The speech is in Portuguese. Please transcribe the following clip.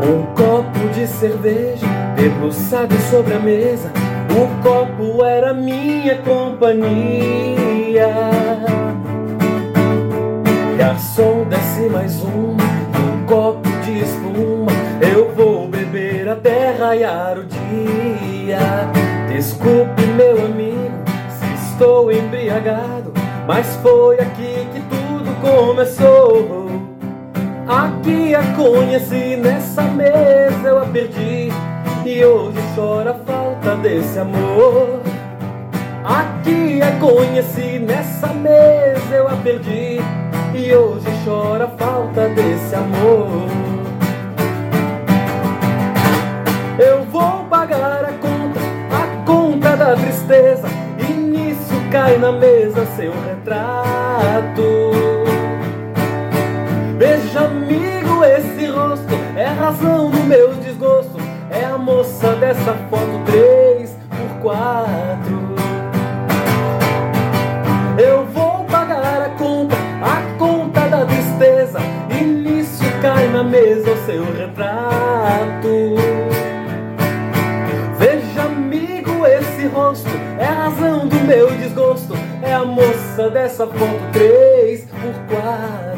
Um copo de cerveja debruçado sobre a mesa. O copo era minha companhia. Garçom, desce mais um copo de espuma. Eu vou beber até raiar o dia. Desculpe, meu amigo, se estou embriagado, mas foi aqui que tudo começou. Aqui a conheci, nessa mesa eu a perdi, e hoje chora a falta desse amor. Aqui a conheci, nessa mesa eu a perdi, e hoje chora a falta desse amor. Eu vou pagar a conta da tristeza, e nisso cai na mesa seu retrato. Veja, amigo, esse rosto é a razão do meu desgosto. É a moça dessa foto 3x4. Eu vou pagar a conta da tristeza, e nisso cai na mesa o seu retrato. Veja, amigo, esse rosto é a razão do meu desgosto. É a moça dessa foto 3x4.